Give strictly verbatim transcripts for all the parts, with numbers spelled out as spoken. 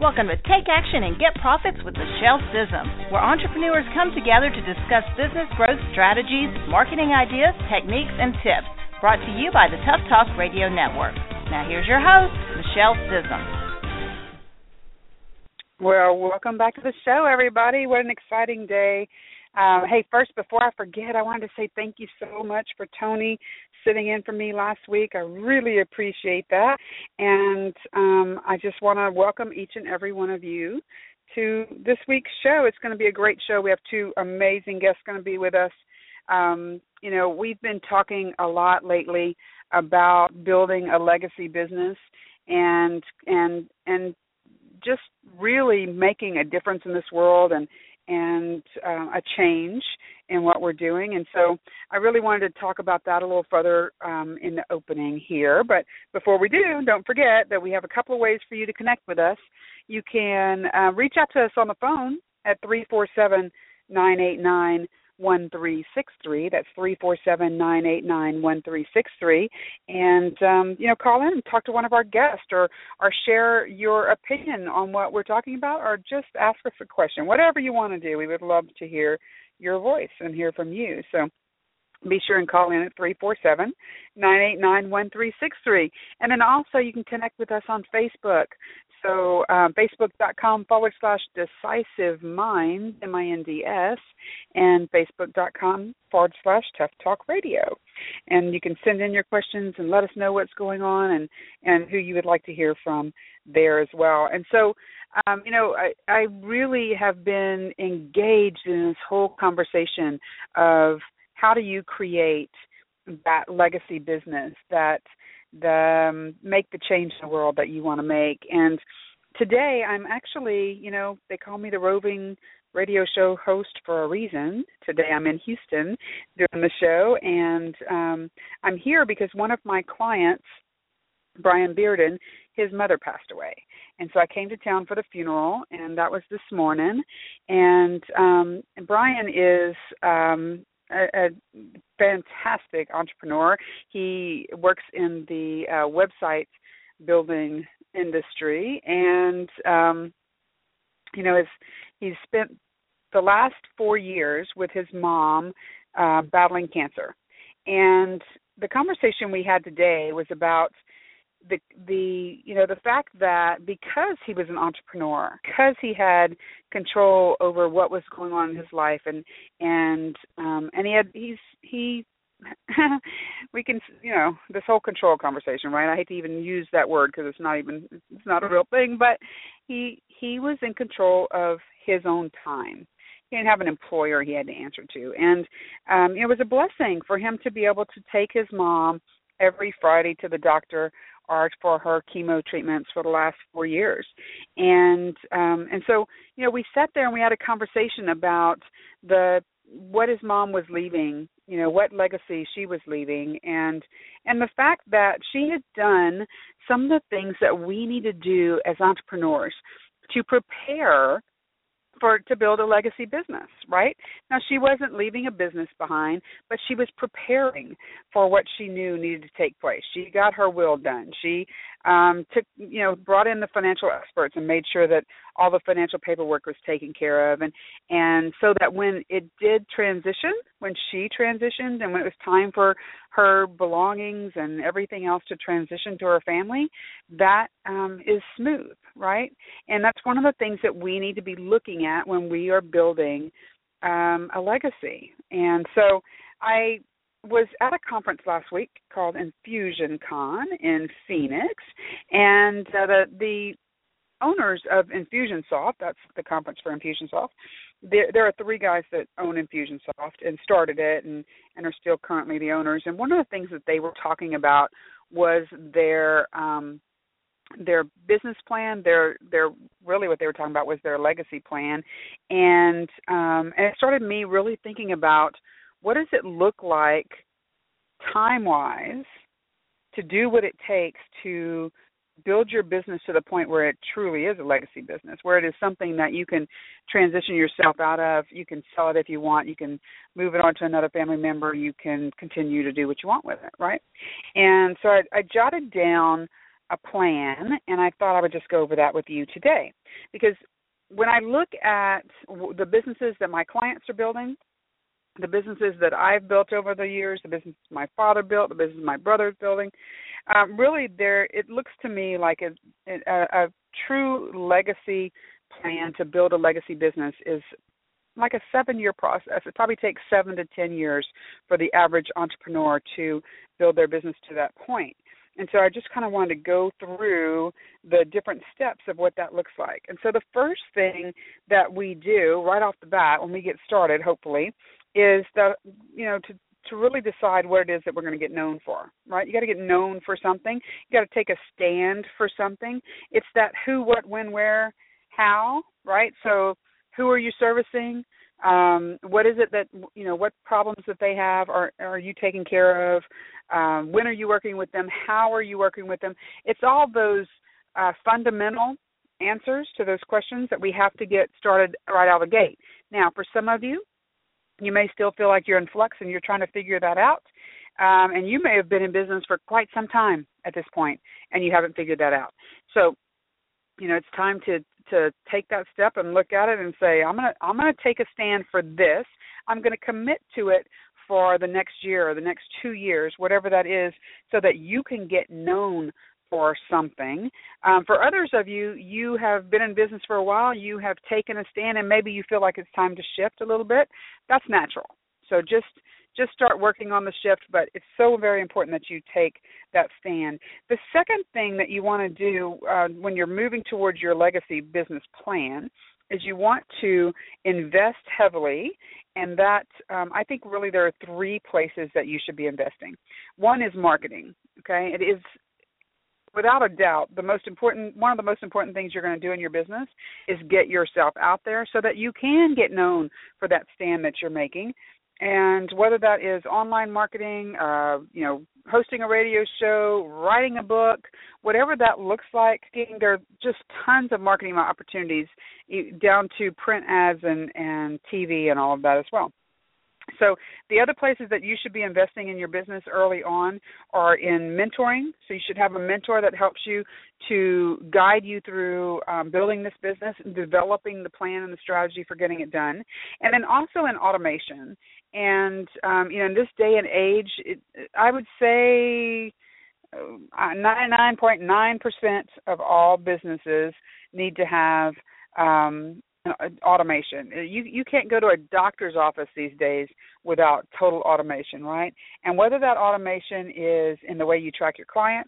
Welcome to Take Action and Get Profits with Michelle Sissom, where entrepreneurs come together to discuss business growth strategies, marketing ideas, techniques, and tips. Brought to you by the Tough Talk Radio Network. Now here's your host, Michelle Sissom. Well, welcome back to the show, everybody. What an exciting day. Um, hey, first, before I forget, I wanted to say thank you so much for Tony sitting in for me last week. I really appreciate that. And um, I just want to welcome each and every one of you to this week's show. It's going to be a great show. We have two amazing guests going to be with us. Um, you know, we've been talking a lot lately about building a legacy business and and and just really making a difference in this world and and uh, a change in what we're doing. And so I really wanted to talk about that a little further um, in the opening here. But before we do, don't forget that we have a couple of ways for you to connect with us. You can uh, reach out to us on the phone at three four seven, nine eight nine, one three six three. That's three four seven, nine eight nine, one three six three. And, um, you know, call in and talk to one of our guests or, or share your opinion on what we're talking about or just ask us a question. Whatever you want to do, we would love to hear your voice and hear from you. So be sure and call in at three four seven, nine eight nine, one three six three. And then also you can connect with us on Facebook. So um, facebook.com forward slash decisive mind, M I N D S, and facebook.com forward slash tough talk radio. And you can send in your questions and let us know what's going on and, and who you would like to hear from there as well. And so, um, you know, I, I really have been engaged in this whole conversation of how do you create that legacy business that the um, make the change in the world that you want to make. And today I'm actually, you know, they call me the roving radio show host for a reason. Today I'm in Houston doing the show, and um, I'm here because one of my clients, Brian Bearden, his mother passed away. And so I came to town for the funeral, and that was this morning. And um, Brian is um, a, a fantastic entrepreneur. He works in the uh, website building industry, and um, you know, his, he's spent the last four years with his mom uh, battling cancer. And the conversation we had today was about the the you know the fact that because he was an entrepreneur, because he had control over what was going on in his life, and and um, and he had he's he we can you know this whole control conversation, right? I hate to even use that word because it's not even it's not a real thing, but he he was in control of his own time. He didn't have an employer he had to answer to, and um, it was a blessing for him to be able to take his mom every Friday to the doctor or for her chemo treatments for the last four years. And um, and so, you know, we sat there and we had a conversation about the what his mom was leaving, you know, what legacy she was leaving, and and the fact that she had done some of the things that we need to do as entrepreneurs to prepare for to build a legacy business, right? Now, she wasn't leaving a business behind, but she was preparing for what she knew needed to take place. She got her will done. She um, took, you know, brought in the financial experts and made sure that all the financial paperwork was taken care of, and and so that when it did transition, when she transitioned, and when it was time for her belongings and everything else to transition to her family, that um, is smooth, right? And that's one of the things that we need to be looking at when we are building um, a legacy. And so I was at a conference last week called Infusion Con in Phoenix, and uh, the, the owners of Infusionsoft, that's the conference for Infusionsoft, there, there are three guys that own Infusionsoft and started it and, and are still currently the owners. And one of the things that they were talking about was their um, their business plan. Their their really what they were talking about was their legacy plan, and um, and it started me really thinking about what does it look like time-wise to do what it takes to build your business to the point where it truly is a legacy business, where it is something that you can transition yourself out of, you can sell it if you want, you can move it on to another family member, you can continue to do what you want with it, right? And so I, I jotted down a plan, and I thought I would just go over that with you today. Because when I look at the businesses that my clients are building, the businesses that I've built over the years, the business my father built, the business my brother's building, um, really there it looks to me like a, a, a true legacy plan to build a legacy business is like a seven-year process. It probably takes seven to ten years for the average entrepreneur to build their business to that point. And so I just kind of wanted to go through the different steps of what that looks like. And so the first thing that we do right off the bat when we get started, hopefully, is that, you know, to, to really decide what it is that we're going to get known for, right? You got to get known for something. You got to take a stand for something. It's that who, what, when, where, how, right? So who are you servicing? Um, what is it that, you know, what problems that they have are, are you taking care of? Um, when are you working with them? How are you working with them? It's all those uh, fundamental answers to those questions that we have to get started right out of the gate. Now, for some of you, you may still feel like you're in flux and you're trying to figure that out. Um, and you may have been in business for quite some time at this point and you haven't figured that out. So, you know, it's time to to take that step and look at it and say, I'm gonna I'm gonna take a stand for this. I'm gonna commit to it for the next year or the next two years, whatever that is, so that you can get known for something. Um, for others of you, you have been in business for a while, you have taken a stand, and maybe you feel like it's time to shift a little bit. That's natural. So just just start working on the shift, but it's so very important that you take that stand. The second thing that you want to do uh, when you're moving towards your legacy business plan is you want to invest heavily, and that um, I think really there are three places that you should be investing. One is marketing, okay? It is without a doubt the most important, one of the most important things you're going to do in your business is get yourself out there so that you can get known for that stand that you're making. And whether that is online marketing, uh, you know, hosting a radio show, writing a book, whatever that looks like, there are just tons of marketing opportunities down to print ads and, and T V and all of that as well. So the other places that you should be investing in your business early on are in mentoring. So you should have a mentor that helps you to guide you through um, building this business and developing the plan and the strategy for getting it done. And then also in automation. And, um, you know, in this day and age, it, I would say ninety-nine point nine percent of all businesses need to have um, automation. You you can't go to a doctor's office these days without total automation, right? And whether that automation is in the way you track your clients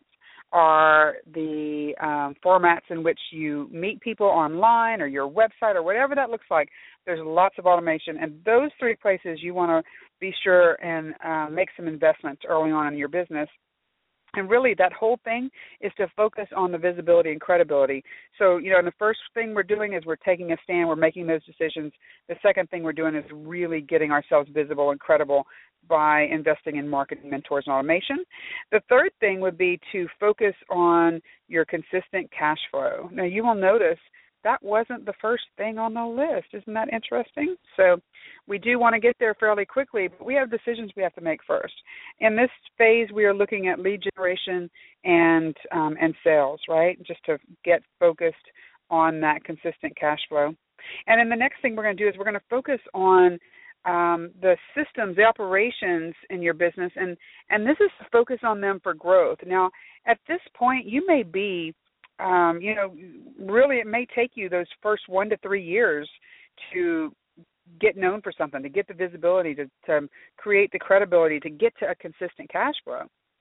or the um, formats in which you meet people online or your website or whatever that looks like, there's lots of automation. And those three places you want to be sure and uh, make some investments early on in your business. And really, that whole thing is to focus on the visibility and credibility. So, you know, and the first thing we're doing is we're taking a stand, we're making those decisions. The second thing we're doing is really getting ourselves visible and credible by investing in marketing, mentors, and automation. The third thing would be to focus on your consistent cash flow. Now, you will notice that wasn't the first thing on the list. Isn't that interesting? So we do want to get there fairly quickly, but we have decisions we have to make first. In this phase, we are looking at lead generation and um, and sales, right, just to get focused on that consistent cash flow. And then the next thing we're going to do is we're going to focus on um, the systems, the operations in your business, and, and this is to focus on them for growth. Now, at this point, you may be Um, you know, really it may take you those first one to three years to get known for something, to get the visibility, to, to create the credibility, to get to a consistent cash flow.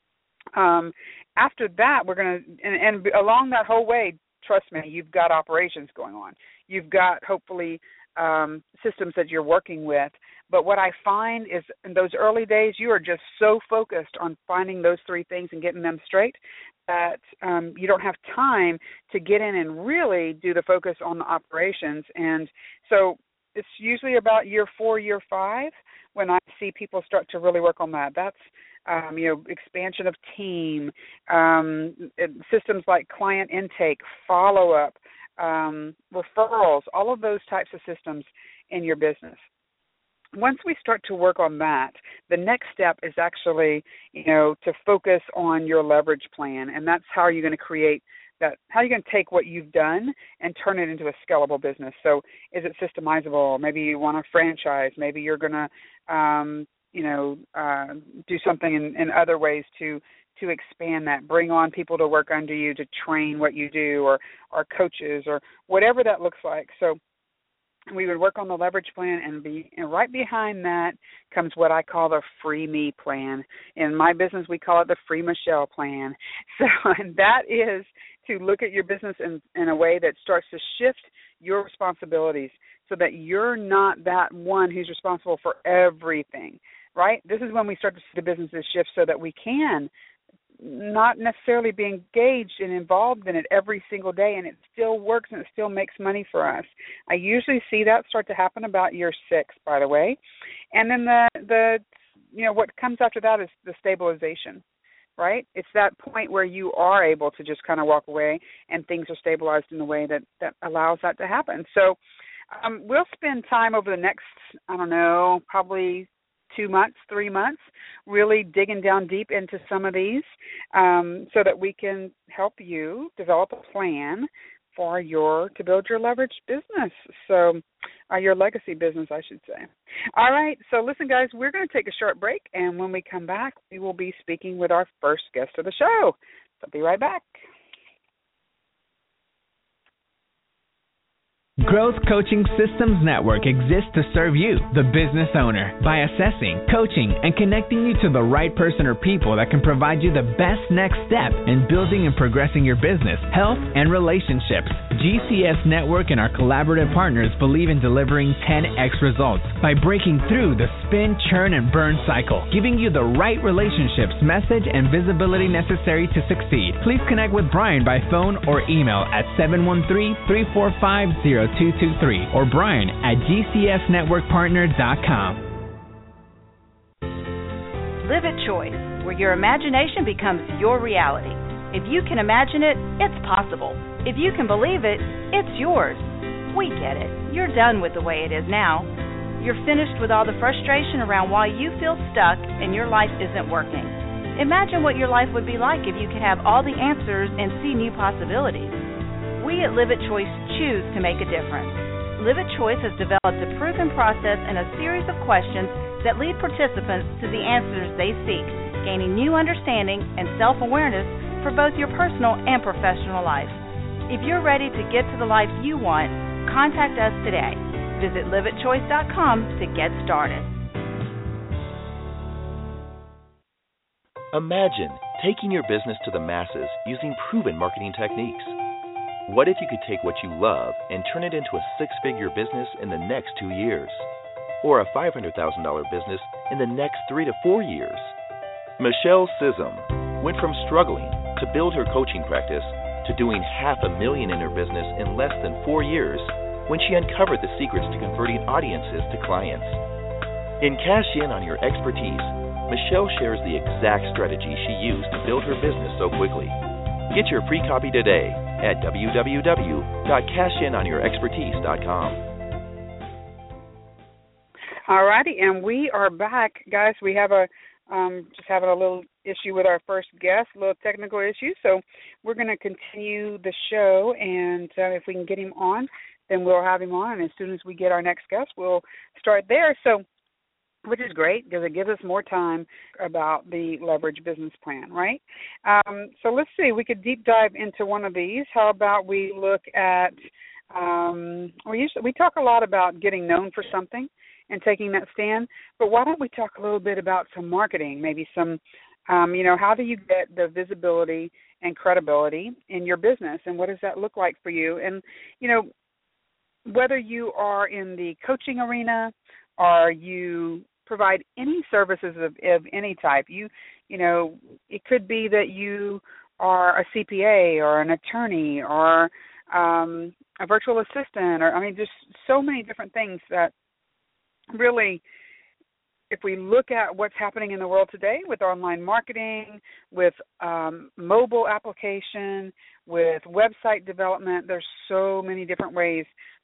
Um, after that, we're going to, and, and along that whole way, trust me, you've got operations going on. You've got, hopefully, um, systems that you're working with. But what I find is in those early days, you are just so focused on finding those three things and getting them straight that um, you don't have time to get in and really do the focus on the operations. And so it's usually about year four, year five when I see people start to really work on that. That's, um, you know, expansion of team, um, systems like client intake, follow-up, um, referrals, all of those types of systems in your business. once we start to work on that, the next step is actually, you know, to focus on your leverage plan, and that's how you're going to create that, how you're going to take what you've done and turn it into a scalable business. So is it systemizable? Maybe you want a franchise. Maybe you're going to, um, you know, uh, do something in, in other ways to to expand that, bring on people to work under you to train what you do, or, or coaches, or whatever that looks like. So we would work on the leverage plan, and, be, and right behind that comes what I call the Free Me plan. In my business, we call it the Free Michelle plan. So, and that is to look at your business in, in a way that starts to shift your responsibilities so that you're not that one who's responsible for everything, right? This is when we start to see the businesses shift so that we can not necessarily be engaged and involved in it every single day, and it still works and it still makes money for us. I usually see that start to happen about year six, by the way. And then the, the you know, what comes after that is the stabilization, right? It's that point where you are able to just kind of walk away and things are stabilized in a way that, that allows that to happen. So um, we'll spend time over the next, I don't know, probably two months, three months, really digging down deep into some of these um, so that we can help you develop a plan for your, to build your leverage business. So uh, your legacy business, I should say. All right. So listen, guys, we're going to take a short break. And when we come back, we will be speaking with our first guest of the show. So be right back. Growth Coaching Systems Network exists to serve you, the business owner, by assessing, coaching, and connecting you to the right person or people that can provide you the best next step in building and progressing your business, health, and relationships. G C S Network and our collaborative partners believe in delivering ten X results by breaking through the spin, churn, and burn cycle, giving you the right relationships, message, and visibility necessary to succeed. Please connect with Brian by phone or email at seven one three, three four five, zero two two three or Brian at G C S network partner dot com. Live at Choice, where your imagination becomes your reality. If you can imagine it, it's possible. If you can believe it, it's yours. We get it. You're done with the way it is now. You're finished with all the frustration around why you feel stuck and your life isn't working. Imagine what your life would be like if you could have all the answers and see new possibilities. We at Live at Choice choose to make a difference. Live at Choice has developed a proven process and a series of questions that lead participants to the answers they seek, gaining new understanding and self-awareness for both your personal and professional life. If you're ready to get to the life you want, contact us today. Visit live at choice dot com to get started. Imagine taking your business to the masses using proven marketing techniques. What if you could take what you love and turn it into a six-figure business in the next two years? Or a five hundred thousand dollars business in the next three to four years? Michelle Sissom went from struggling to build her coaching practice to doing half a million in her business in less than four years when she uncovered the secrets to converting audiences to clients. In Cash In on Your Expertise, Michelle shares the exact strategy she used to build her business so quickly. Get your free copy today at w w w dot cash in on your expertise dot com. All righty, and we are back, guys. We have a um, just having a little issue with our first guest, a little technical issue. So we're going to continue the show, and uh, if we can get him on, then we'll have him on. And as soon as we get our next guest, we'll start there. So, which is great because it gives us more time about the leverage business plan, right? Um, so let's see. We could deep dive into one of these. How about we look at? Um, we usually we talk a lot about getting known for something and taking that stand, but why don't we talk a little bit about some marketing, maybe some, um, you know, how do you get the visibility and credibility in your business, and what does that look like for you? And, you know, whether you are in the coaching arena or you provide any services of, of any type, you, you know, it could be that you are a C P A or an attorney or um, a virtual assistant, or, I mean, just so many different things that really, if we look at what's happening in the world today with online marketing, with um, mobile application, with website development, there's so many different ways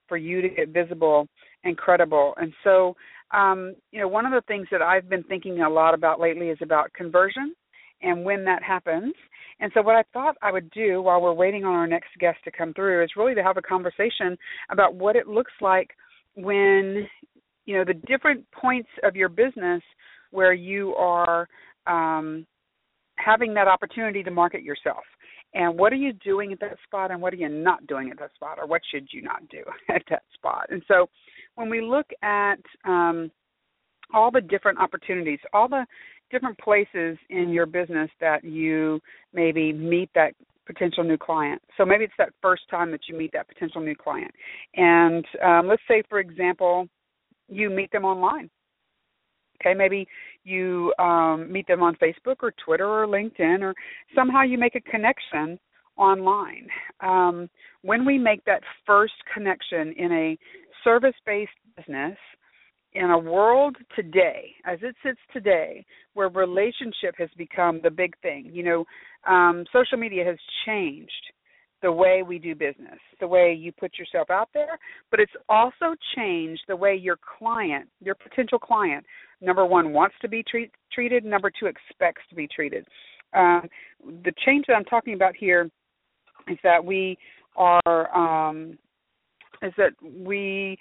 for you to get visible and credible. And so, um, you know, one of the things that I've been thinking a lot about lately is about conversion and when that happens. And so what I thought I would do while we're waiting on our next guest to come through is really to have a conversation about what it looks like when, you know, the different points of your business where you are um, having that opportunity to market yourself. And what are you doing at that spot, and what are you not doing at that spot, or what should you not do at that spot? And so when we look at um, all the different opportunities, all the different places in your business that you maybe meet that potential new client. So maybe it's that first time that you meet that potential new client. And um, let's say, for example, you meet them online. Okay, maybe you um, meet them on Facebook or Twitter or LinkedIn, or somehow you make a connection online. Um, when we make that first connection in a service-based business, in a world today, as it sits today, where relationship has become the big thing, you know, um, social media has changed the way we do business, the way you put yourself out there, but it's also changed the way your client, your potential client, number one, wants to be treat, treated, number two, expects to be treated. Um, the change that I'm talking about here is that we are, um, is that we,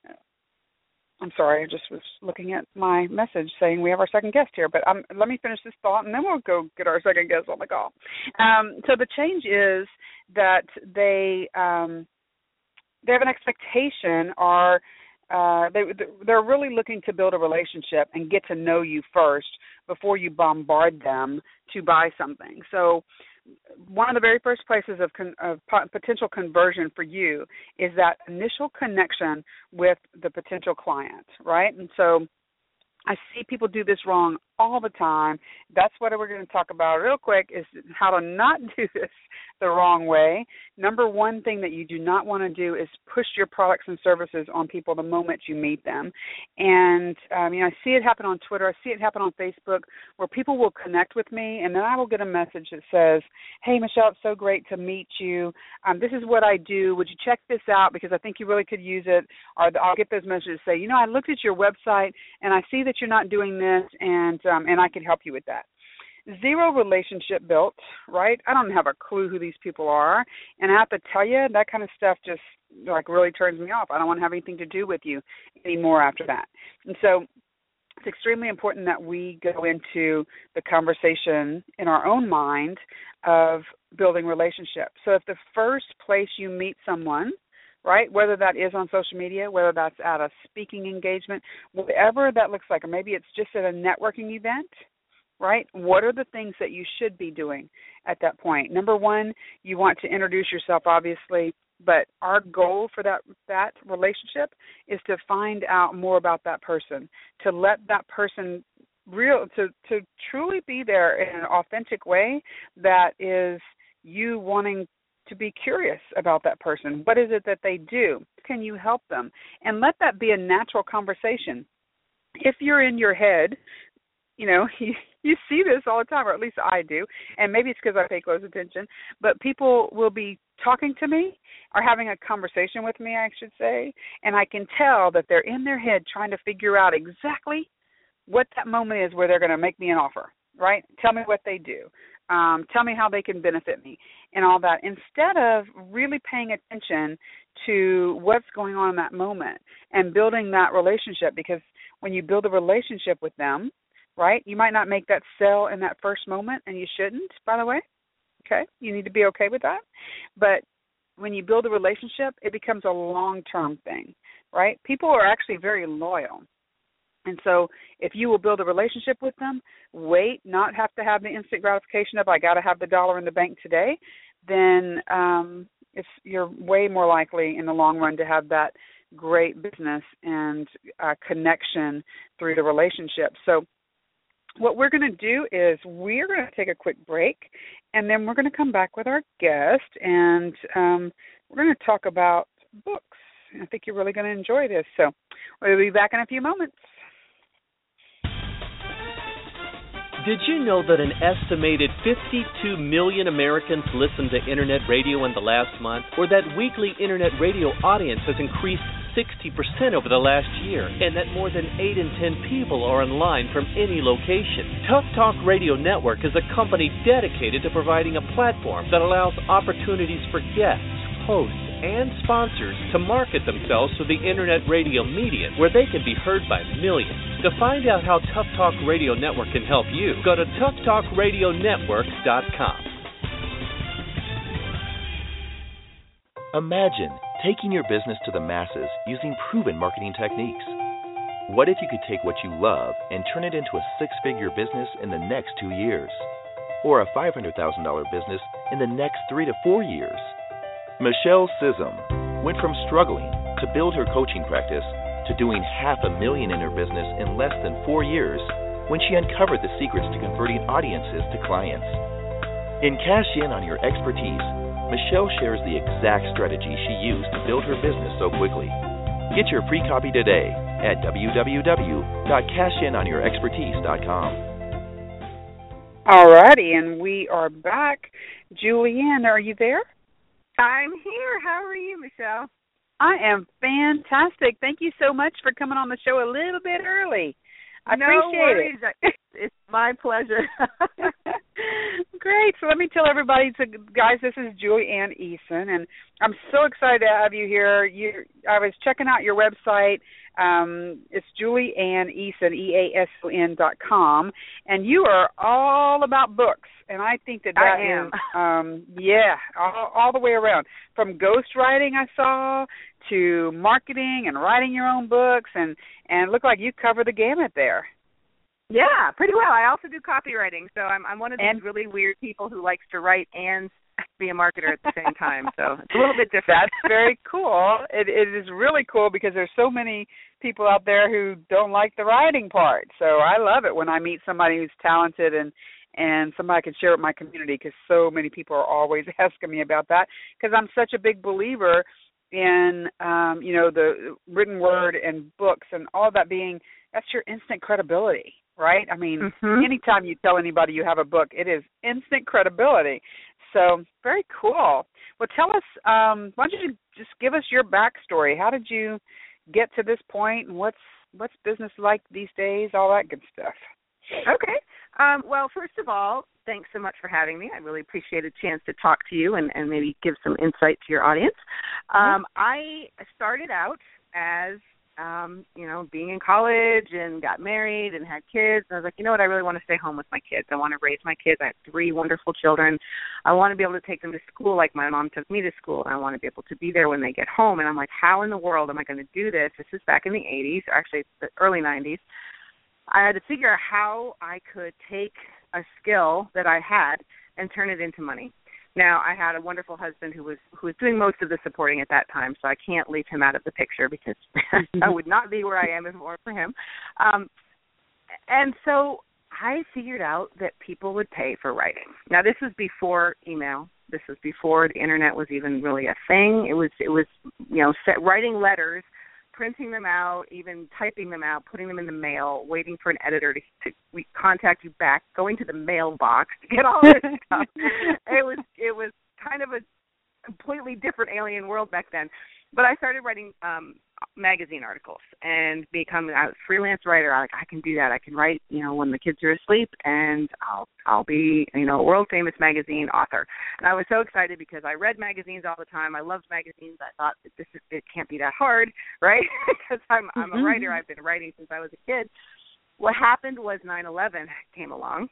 I'm sorry, I just was looking at my message saying we have our second guest here, but um, let me finish this thought, and then we'll go get our second guest on the call. Um, so the change is that they um, they have an expectation, or uh, they, they're really looking to build a relationship and get to know you first before you bombard them to buy something. So one of the very first places of, con- of potential conversion for you is that initial connection with the potential client, right? And so I see people do this wrong all the time. That's what we're going to talk about real quick, is how to not do this the wrong way. Number one thing that you do not want to do is push your products and services on people the moment you meet them. And, um, you know, I see it happen on Twitter. I see it happen on Facebook, where people will connect with me, and then I will get a message that says, hey, Michelle, it's so great to meet you. Um, this is what I do. Would you check this out, because I think you really could use it? Or I'll get those messages that say, you know, I looked at your website, and I see that you're not doing this, and um, and I can help you with that. Zero relationship built, right? I don't have a clue who these people are, and I have to tell you, that kind of stuff just like really turns me off. I don't want to have anything to do with you anymore after that. And so it's extremely important that we go into the conversation in our own mind of building relationships. So if the first place you meet someone, right, whether that is on social media, whether that's at a speaking engagement, whatever that looks like, or maybe it's just at a networking event, right, what are the things that you should be doing at that point? Number one, you want to introduce yourself, obviously, but our goal for that that relationship is to find out more about that person, to let that person real to, to truly be there in an authentic way that is you wanting to be curious about that person. What is it that they do? Can you help them? And let that be a natural conversation. If you're in your head, you know, you, you see this all the time, or at least I do, and maybe it's because I pay close attention, but people will be talking to me or having a conversation with me, I should say, and I can tell that they're in their head trying to figure out exactly what that moment is where they're going to make me an offer, right? Tell me what they do. Um, tell me how they can benefit me and all that, instead of really paying attention to what's going on in that moment and building that relationship. Because when you build a relationship with them, right, you might not make that sell in that first moment, and you shouldn't, by the way, okay? You need to be okay with that. But when you build a relationship, it becomes a long-term thing, right? People are actually very loyal. And so if you will build a relationship with them, wait, not have to have the instant gratification of I got to have the dollar in the bank today, then um, it's, you're way more likely in the long run to have that great business and uh, connection through the relationship. So what we're going to do is we're going to take a quick break, and then we're going to come back with our guest, and um, we're going to talk about books. I think you're really going to enjoy this. So we'll be back in a few moments. Did you know that an estimated fifty-two million Americans listened to Internet radio in the last month? Or that weekly Internet radio audience has increased sixty percent over the last year? And that more than eight in ten people are online from any location? Tough Talk Radio Network is a company dedicated to providing a platform that allows opportunities for guests, hosts, and sponsors to market themselves to the Internet radio medium where they can be heard by millions. To find out how Tough Talk Radio Network can help you, go to tough talk radio network dot com. Imagine taking your business to the masses using proven marketing techniques. What if you could take what you love and turn it into a six-figure business in the next two years? Or a five hundred thousand dollars business in the next three to four years? Michelle Sissom went from struggling to build her coaching practice to doing half a million in her business in less than four years when she uncovered the secrets to converting audiences to clients. In Cash In on Your Expertise, Michelle shares the exact strategy she used to build her business so quickly. Get your free copy today at w w w dot cash in on your expertise dot com. All righty, and we are back. Julianne, are you there? I'm here. How are you, Michelle? I am fantastic. Thank you so much for coming on the show a little bit early. I no appreciate worries. it. It's my pleasure. Great. So let me tell everybody, so guys, this is Julianne Eason, and I'm so excited to have you here. You, I was checking out your website. Um, it's Julianne Eason, E A S O N dot com, and you are all about books. And I think that that I am. is, um, yeah, all, all the way around. From ghostwriting I saw to marketing and writing your own books, and, and it looked like you cover the gamut there. Yeah, pretty well. I also do copywriting, so I'm I'm one of these and, really weird people who likes to write and be a marketer at the same time. So it's a little bit different. That's very cool. It, it is really cool because there's so many people out there who don't like the writing part. So I love it when I meet somebody who's talented and and somebody I can share with my community, because so many people are always asking me about that, because I'm such a big believer in, um, you know, the written word and books and all that being, that's your instant credibility, right? I mean, mm-hmm. anytime you tell anybody you have a book, it is instant credibility. So very cool. Well, tell us, um, why don't you just give us your backstory? How did you get to this point, and what's what's business like these days, all that good stuff? Okay. Um, well, first of all, thanks so much for having me. I really appreciate a chance to talk to you and, and maybe give some insight to your audience. Um, I started out as, um, you know, being in college and got married and had kids. And I was like, you know what, I really want to stay home with my kids. I want to raise my kids. I have three wonderful children. I want to be able to take them to school like my mom took me to school. And I want to be able to be there when they get home. And I'm like, how in the world am I going to do this? This is back in the eighties, or actually the early nineties. I had to figure out how I could take a skill that I had and turn it into money. Now, I had a wonderful husband who was who was doing most of the supporting at that time, so I can't leave him out of the picture because I would not be where I am if it weren't for him. Um, and so I figured out that people would pay for writing. Now, this was before email. This was before the Internet was even really a thing. It was, it was you know, set, writing letters, printing them out, even typing them out, putting them in the mail, waiting for an editor to, to contact you back, going to the mailbox to get all this stuff. It was it was kind of a completely different alien world back then. But I started writing um, magazine articles and become a freelance writer. I, I can do that. I can write, you know, when the kids are asleep, and I'll I'll be, you know, a world famous magazine author. And I was so excited because I read magazines all the time. I loved magazines. I thought that this is, it can't be that hard, right? Because I'm I'm a writer. I've been writing since I was a kid. What happened was nine eleven came along,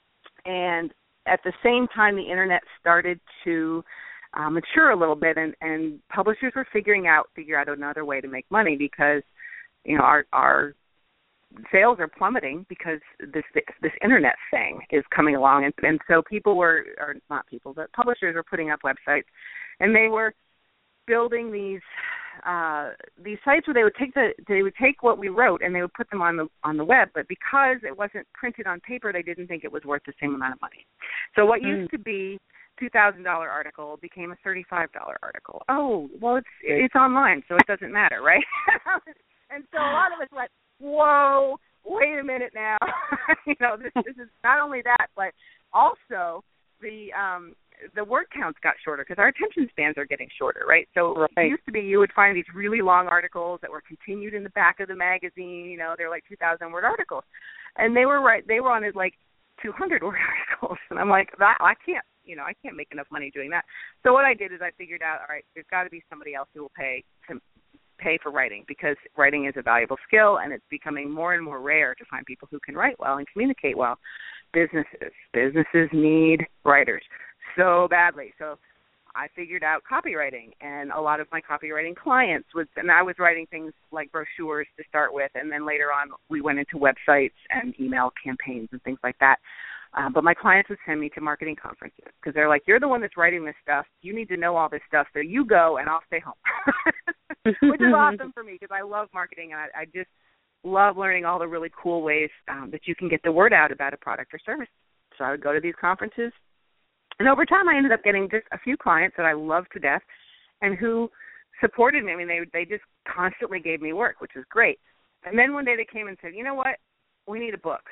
and at the same time, the Internet started to Uh, mature a little bit, and, and publishers were figuring out figure out another way to make money because, you know, our our sales are plummeting because this this internet thing is coming along, and, and so people were, or not people, but publishers were putting up websites, and they were building these uh, these sites where they would take the they would take what we wrote and they would put them on the on the web, but because it wasn't printed on paper, they didn't think it was worth the same amount of money. So what mm. used to be two thousand dollars article became a thirty-five dollars article. Oh, well, it's it's online, so it doesn't matter, right? And so a lot of us went, whoa, wait a minute now. you know, this, this is not only that, but also the um, the word counts got shorter because our attention spans are getting shorter, right? So right. It used to be you would find these really long articles that were continued in the back of the magazine. You know, they're like two thousand word articles, and they were right. They were on as like two hundred word articles, and I'm like, that I can't. You know, I can't make enough money doing that. So what I did is I figured out, all right, there's got to be somebody else who will pay to pay for writing because writing is a valuable skill, and it's becoming more and more rare to find people who can write well and communicate well. Businesses, businesses need writers so badly. So I figured out copywriting, and a lot of my copywriting clients was, and I was writing things like brochures to start with, and then later on we went into websites and email campaigns and things like that. Uh, but my clients would send me to marketing conferences because they're like, you're the one that's writing this stuff. You need to know all this stuff, so you go and I'll stay home, which is awesome for me because I love marketing, and I, I just love learning all the really cool ways um, that you can get the word out about a product or service. So I would go to these conferences, and over time I ended up getting just a few clients that I loved to death and who supported me. I mean, they they just constantly gave me work, which was great. And then one day they came and said, you know what, we need a book.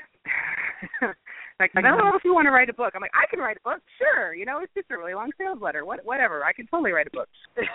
Like, I don't know if you want to write a book. I'm like, I can write a book. Sure. You know, it's just a really long sales letter. What, whatever. I can totally write a book.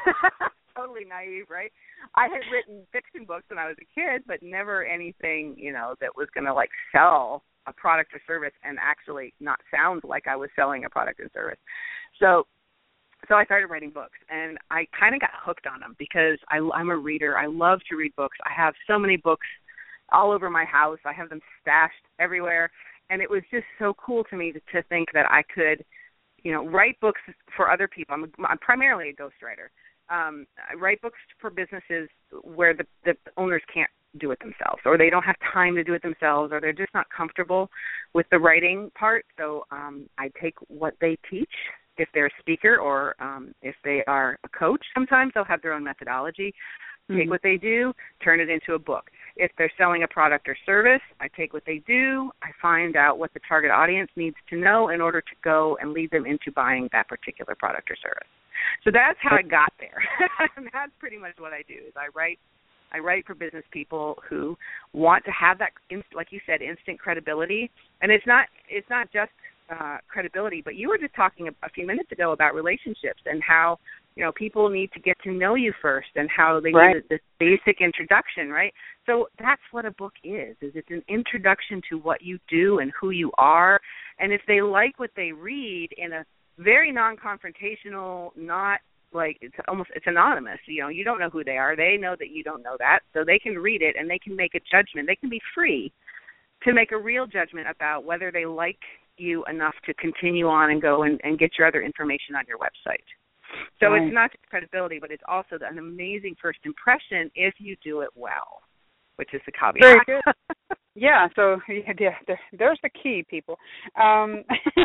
Totally naive, right? I had written fiction books when I was a kid, but never anything, you know, that was going to, like, sell a product or service and actually not sound like I was selling a product or service. So so I started writing books, and I kind of got hooked on them because I, I'm a reader. I love to read books. I have so many books all over my house. I have them stashed everywhere. And it was just so cool to me to, to think that I could, you know, write books for other people. I'm, I'm primarily a ghostwriter. Um, I write books for businesses where the, the owners can't do it themselves, or they don't have time to do it themselves, or they're just not comfortable with the writing part. So um, I take what they teach. If they're a speaker or um, if they are a coach, sometimes they'll have their own methodology. Take mm-hmm. what they do, turn it into a book. If they're selling a product or service, I take what they do, I find out what the target audience needs to know in order to go and lead them into buying that particular product or service. So that's how I got there. And that's pretty much what I do is I write I write for business people who want to have that, like you said, instant credibility. And it's not it's not just uh, credibility, but you were just talking a, a few minutes ago about relationships and how, you know, people need to get to know you first and how they right. need this basic introduction, right? So that's what a book is, is it's an introduction to what you do and who you are. And if they like what they read in a very non-confrontational, not like it's almost it's anonymous, you know, you don't know who they are. They know that you don't know that. So they can read it and they can make a judgment. They can be free to make a real judgment about whether they like you enough to continue on and go and, and get your other information on your website. So right. It's not just credibility, but it's also an amazing first impression if you do it well, which is the caveat. Very good. Yeah, so yeah, there, there's the key, people. Um,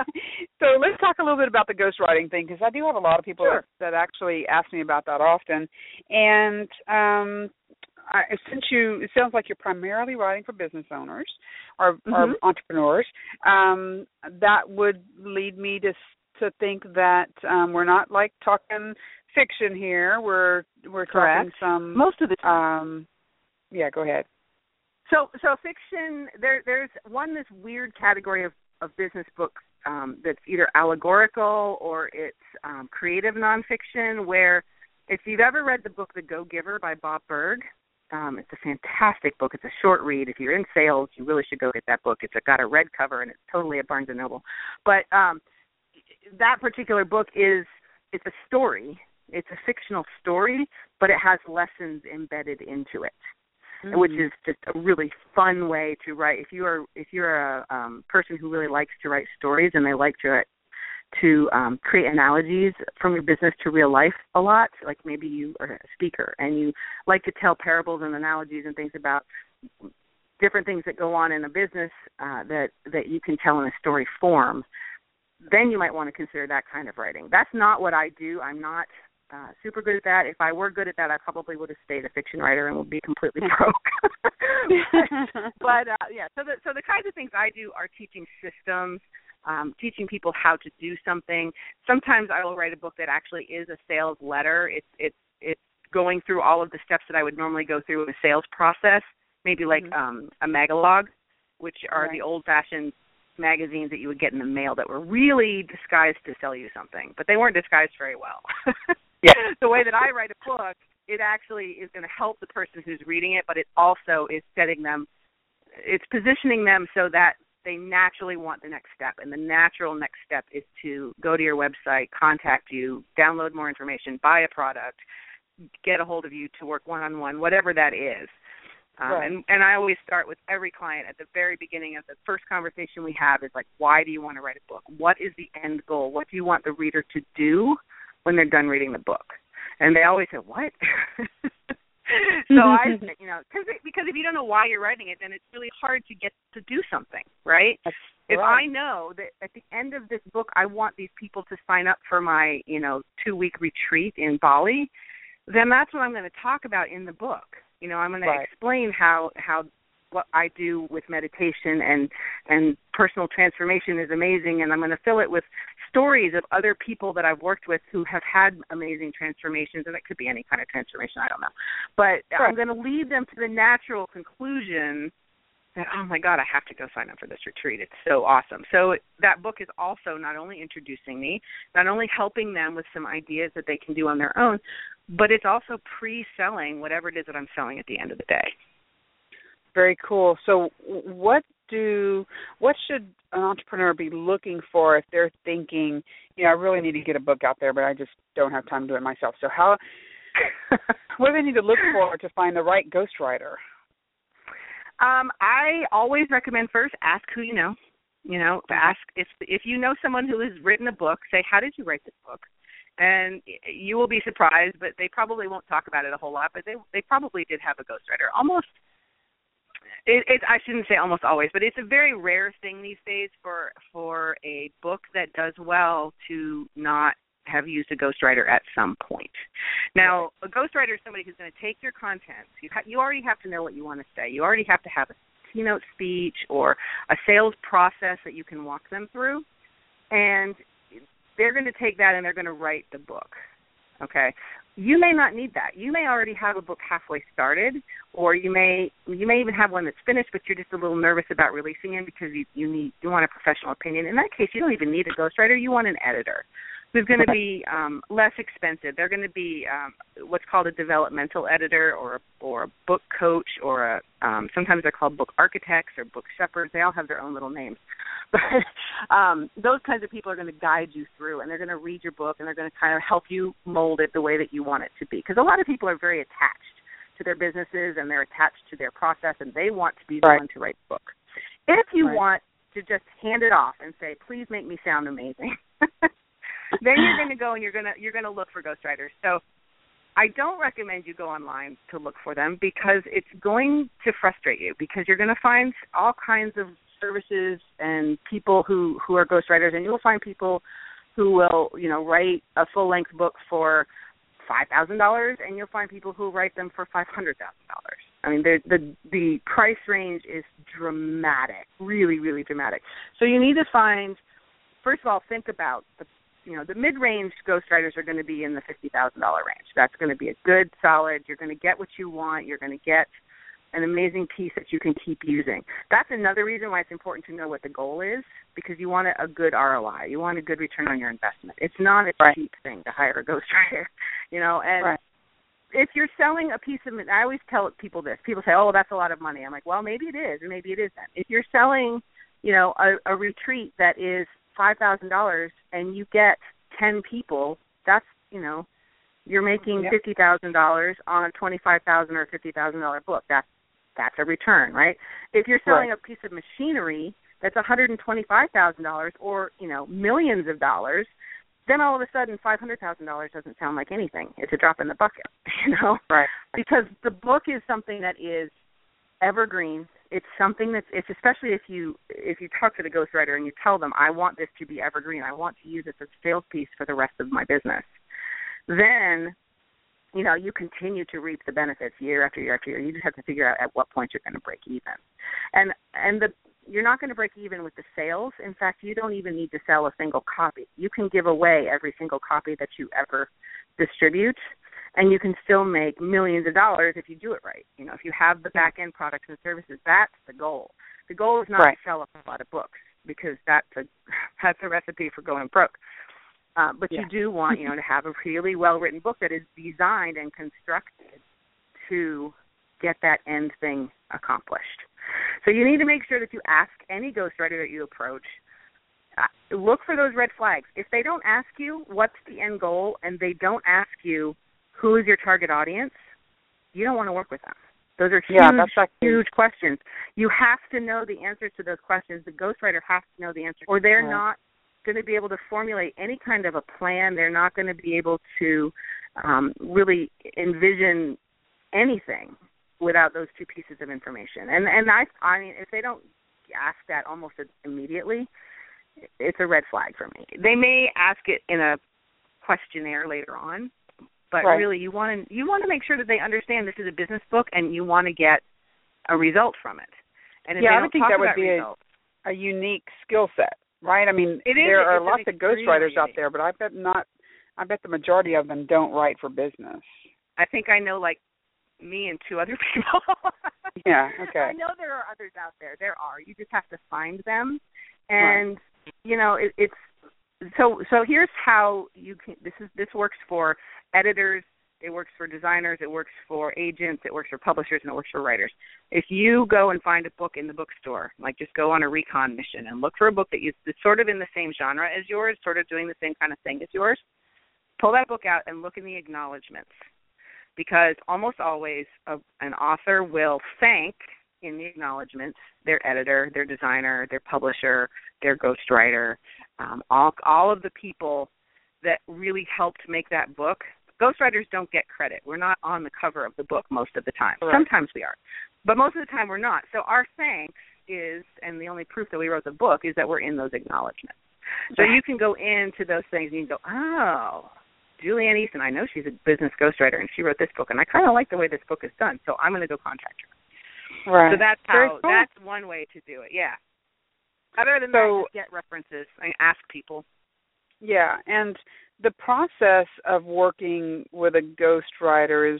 so let's talk a little bit about the ghostwriting thing, because I do have a lot of people sure. that actually ask me about that often. And um, I, since you, it sounds like you're primarily writing for business owners or, mm-hmm. or entrepreneurs, um, that would lead me to to think that um, we're not like talking fiction here. We're we're Correct. talking some most of the time. Um, yeah, go ahead. So, so fiction. There, there's one this weird category of, of business books um, that's either allegorical or it's um, creative nonfiction. Where, if you've ever read the book The Go-Giver by Bob Burg, um, it's a fantastic book. It's a short read. If you're in sales, you really should go get that book. It's got a red cover and it's totally a Barnes and Noble. But um, that particular book is it's a story. It's a fictional story, but it has lessons embedded into it. Mm-hmm. Which is just a really fun way to write. If you are if you're a um, person who really likes to write stories and they like to to um, create analogies from your business to real life a lot, like maybe you are a speaker and you like to tell parables and analogies and things about different things that go on in a business uh, that that you can tell in a story form, then you might want to consider that kind of writing. That's not what I do. I'm not Uh, super good at that. If I were good at that, I probably would have stayed a fiction writer and would be completely broke. but but uh, yeah, so the, so the kinds of things I do are teaching systems, um, teaching people how to do something. Sometimes I will write a book that actually is a sales letter. It's it's it's going through all of the steps that I would normally go through in a sales process, maybe like mm-hmm. um, a Magalog. which are right. the old-fashioned magazines that you would get in the mail that were really disguised to sell you something, but they weren't disguised very well. Yeah. The way that I write a book, it actually is going to help the person who's reading it, but it also is setting them, it's positioning them so that they naturally want the next step. And the natural next step is to go to your website, contact you, download more information, buy a product, get a hold of you to work one-on-one, whatever that is. Um, right. and, and I always start with every client at the very beginning of the first conversation we have is like, why do you want to write a book? What is the end goal? What do you want the reader to do when they're done reading the book? And they always say, what? So I, you know, cause it, because if you don't know why you're writing it, then it's really hard to get to do something, right? That's if right. I know that at the end of this book, I want these people to sign up for my, you know, two-week retreat in Bali, then that's what I'm going to talk about in the book. You know, I'm going right. to explain how how what I do with meditation and and personal transformation is amazing, and I'm going to fill it with stories of other people that I've worked with who have had amazing transformations, and it could be any kind of transformation, I don't know. But sure. I'm going to lead them to the natural conclusion that, oh, my God, I have to go sign up for this retreat. It's so awesome. So that book is also not only introducing me, not only helping them with some ideas that they can do on their own, but it's also pre-selling whatever it is that I'm selling at the end of the day. Very cool. So what do what should an entrepreneur be looking for if they're thinking, you know, I really need to get a book out there, but I just don't have time to do it myself. So how what do they need to look for to find the right ghostwriter? Um, I always recommend first ask who you know. You know, ask if if you know someone who has written a book, say, how did you write this book? And you will be surprised, but they probably won't talk about it a whole lot, but they they probably did have a ghostwriter. Almost It, it, I shouldn't say almost always, but it's a very rare thing these days for for a book that does well to not have used a ghostwriter at some point. Now, a ghostwriter is somebody who's going to take your content. You, ha- you already have to know what you want to say. You already have to have a keynote speech or a sales process that you can walk them through, and they're going to take that and they're going to write the book, okay? You may not need that. You may already have a book halfway started, or you may you may even have one that's finished, but you're just a little nervous about releasing it because you, you need you want a professional opinion. In that case, you don't even need a ghostwriter. You want an editor who's going to be um, less expensive. They're going to be um, what's called a developmental editor, or or a book coach, or a um, sometimes they're called book architects or book shepherds. They all have their own little names. But um, those kinds of people are going to guide you through, and they're going to read your book, and they're going to kind of help you mold it the way that you want it to be. Because a lot of people are very attached to their businesses, and they're attached to their process, and they want to be the right. one to write the book. If you right. want to just hand it off and say, please make me sound amazing, then you're going to go and you're going to you're going to look for ghostwriters. So I don't recommend you go online to look for them, because it's going to frustrate you, because you're going to find all kinds of services and people who, who are ghostwriters, and you'll find people who will, you know, write a full-length book for five thousand dollars, and you'll find people who write them for five hundred thousand dollars. I mean, the, the the price range is dramatic, really, really dramatic. So you need to find, first of all, think about the, you know, the mid-range ghostwriters are going to be in the fifty thousand dollars range. That's going to be a good, solid, you're going to get what you want, you're going to get an amazing piece that you can keep using. That's another reason why it's important to know what the goal is, because you want a, a good R O I. You want a good return on your investment. It's not a right. cheap thing to hire a ghostwriter, you know, and right. if you're selling a piece of, I always tell people this. People say, oh, that's a lot of money. I'm like, well, maybe it is, and maybe it isn't. If you're selling, you know, a, a retreat that is five thousand dollars and you get ten people, that's, you know, you're making yep. fifty thousand dollars on a twenty-five thousand dollars or fifty thousand dollars book. That's That's a return, right? If you're selling right. a piece of machinery that's one hundred twenty-five thousand dollars or, you know, millions of dollars, then all of a sudden five hundred thousand dollars doesn't sound like anything. It's a drop in the bucket, you know? Right. Because the book is something that is evergreen. It's something that's, it's especially if you if you talk to the ghostwriter and you tell them, I want this to be evergreen. I want to use this as a sales piece for the rest of my business. Then, you know, you continue to reap the benefits year after year after year. You just have to figure out at what point you're going to break even. And and the you're not going to break even with the sales. In fact, you don't even need to sell a single copy. You can give away every single copy that you ever distribute, and you can still make millions of dollars if you do it right. You know, if you have the back-end products and services, that's the goal. The goal is not right. to sell a lot of books, because that's a that's a recipe for going broke. Uh, but yeah. you do want, you know, to have a really well-written book that is designed and constructed to get that end thing accomplished. So you need to make sure that you ask any ghostwriter that you approach, uh, look for those red flags. If they don't ask you what's the end goal, and they don't ask you who is your target audience, you don't want to work with them. Those are huge, yeah, that's actually... huge questions. You have to know the answers to those questions. The ghostwriter has to know the answers, or they're right. not going to be able to formulate any kind of a plan. They're not going to be able to um, really envision anything without those two pieces of information. And and I, I mean, if they don't ask that almost immediately, it's a red flag for me. They may ask it in a questionnaire later on, but right. really you want to you want to make sure that they understand this is a business book and you want to get a result from it. And if yeah, they I don't would think talk that would about be results, a, a unique skill set, right? I mean, it is, there are it's lots of ghostwriters out there, but I bet not. I bet the majority of them don't write for business. I think I know, like, me and two other people. yeah, okay. I know there are others out there. There are. You just have to find them. And, right. you know, it, it's so so here's how you can this is this works for editors, it works for designers, it works for agents, it works for publishers, and it works for writers. If you go and find a book in the bookstore, like just go on a recon mission and look for a book that is sort of in the same genre as yours, sort of doing the same kind of thing as yours, pull that book out and look in the acknowledgments. Because almost always a, an author will thank in the acknowledgments their editor, their designer, their publisher, their ghostwriter, um, all all of the people that really helped make that book. Ghostwriters don't get credit. We're not on the cover of the book most of the time. Right. Sometimes we are, but most of the time we're not. So our thanks is, and the only proof that we wrote the book is that we're in those acknowledgments. So you can go into those things and you can go, oh, Julianne Easton, I know she's a business ghostwriter, and she wrote this book, and I kind of like the way this book is done, so I'm going to go contact her. Right. So that's Very how. cool. That's one way to do it. Yeah. Other than so, that, just get references and ask people. Yeah, and the process of working with a ghostwriter is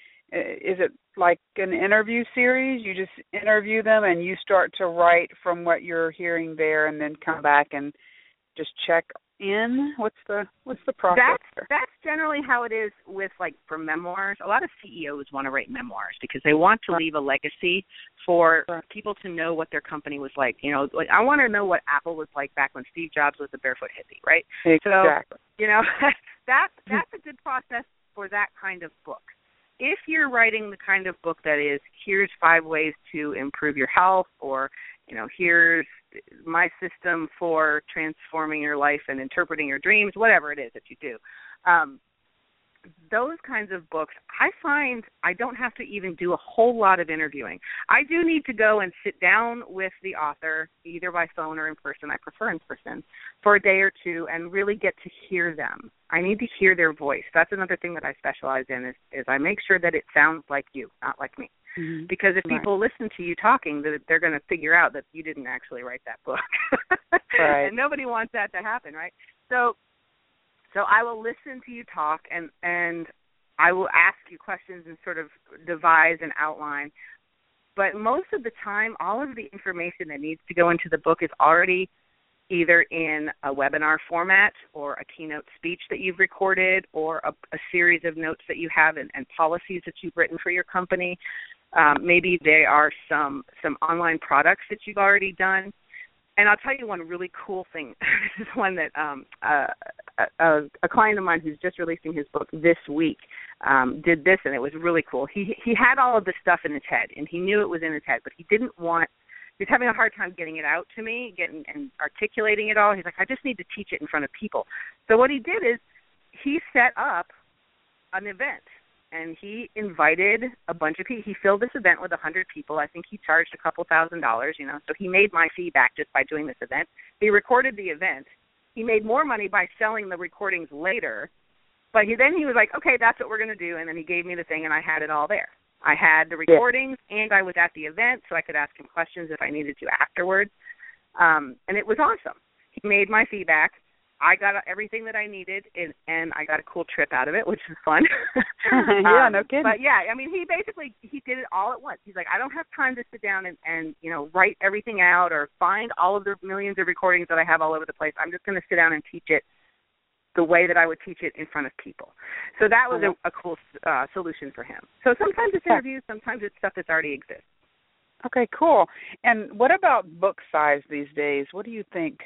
is it like an interview series? You just interview them, and you start to write from what you're hearing there, and then come back and just check in? What's the what's the process that's, there? That's generally how it is with, like, for memoirs. A lot of C E Os want to write memoirs because they want to leave a legacy for right. people to know what their company was like. You know, like I want to know what Apple was like back when Steve Jobs was a barefoot hippie, right? Exactly. So, you know, that that's a good process for that kind of book. If you're writing the kind of book that is, here's five ways to improve your health, or, you know, here's my system for transforming your life and interpreting your dreams, whatever it is that you do. Um, those kinds of books, I find I don't have to even do a whole lot of interviewing. I do need to go and sit down with the author, either by phone or in person. I prefer in person, for a day or two and really get to hear them. I need to hear their voice. That's another thing that I specialize in is, is I make sure that it sounds like you, not like me. Mm-hmm. Because if right. people listen to you talking, they're going to figure out that you didn't actually write that book. Right. And nobody wants that to happen, right? So so I will listen to you talk, and, and I will ask you questions and sort of devise an outline. But most of the time, all of the information that needs to go into the book is already either in a webinar format or a keynote speech that you've recorded or a, a series of notes that you have and, and policies that you've written for your company. Um, maybe there are some some online products that you've already done. And I'll tell you one really cool thing. This is one that um, uh, a, a client of mine who's just releasing his book this week um, did this, and it was really cool. He he had all of this stuff in his head, and he knew it was in his head, but he didn't want – he was having a hard time getting it out to me, getting and articulating it all. He's like, I just need to teach it in front of people. So what he did is he set up an event. And he invited a bunch of people. He filled this event with one hundred people. I think he charged a couple thousand dollars, you know. So he made my fee back just by doing this event. He recorded the event. He made more money by selling the recordings later. But he, then he was like, okay, that's what we're going to do. And then he gave me the thing, and I had it all there. I had the recordings, yeah. and I was at the event, so I could ask him questions if I needed to afterwards. Um, and it was awesome. He made my fee back. I got everything that I needed, and, and I got a cool trip out of it, which was fun. yeah, um, no kidding. But yeah, I mean, he basically he did it all at once. He's like, I don't have time to sit down and, and you know write everything out or find all of the millions of recordings that I have all over the place. I'm just going to sit down and teach it the way that I would teach it in front of people. So that was a, a cool uh, solution for him. So sometimes it's interviews, sometimes it's stuff that's already exists. Okay, cool. And what about book size these days? What do you think?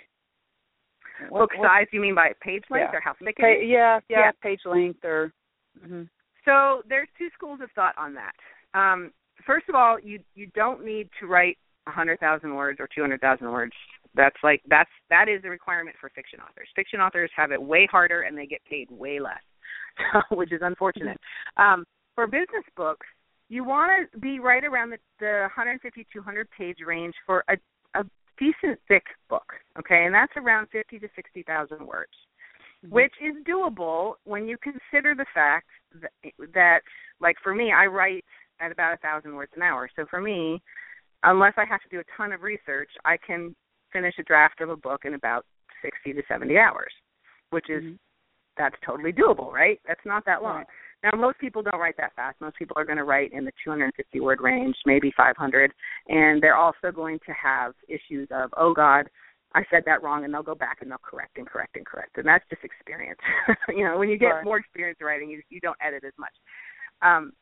What, book what, size, you mean by page length yeah. or how thick pa- it is? Yeah, yeah, yeah, page length or... Mm-hmm. So there's two schools of thought on that. Um, first of all, you you don't need to write one hundred thousand words or two hundred thousand words. That's like that's that is a requirement for fiction authors. Fiction authors have it way harder and they get paid way less, which is unfortunate. Um, for business books, you want to be right around the, the one fifty, two hundred page range for a, a decent thick book, okay? And that's around fifty to sixty thousand words, mm-hmm. which is doable when you consider the fact that, that, like for me, I write at about one thousand words an hour. So for me, unless I have to do a ton of research, I can finish a draft of a book in about sixty to seventy hours, which is, mm-hmm. that's totally doable, right? That's not that long. Right. Now, most people don't write that fast. Most people are going to write in the two hundred fifty word range, maybe five hundred, and they're also going to have issues of, oh, God, I said that wrong, and they'll go back and they'll correct and correct and correct, and that's just experience. you know, when you get right. more experience writing, you, you don't edit as much. Um,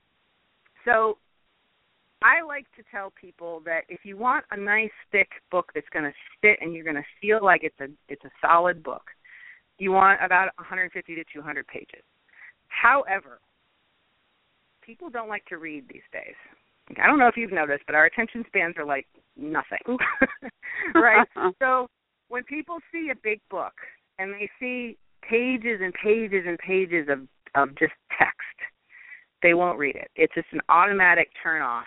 so I like to tell people that if you want a nice, thick book that's going to sit and you're going to feel like it's a it's a solid book, you want about one fifty to two hundred pages. However, people don't like to read these days. I don't know if you've noticed, but our attention spans are like nothing, right? So when people see a big book and they see pages and pages and pages of, of just text, they won't read it. It's just an automatic turn off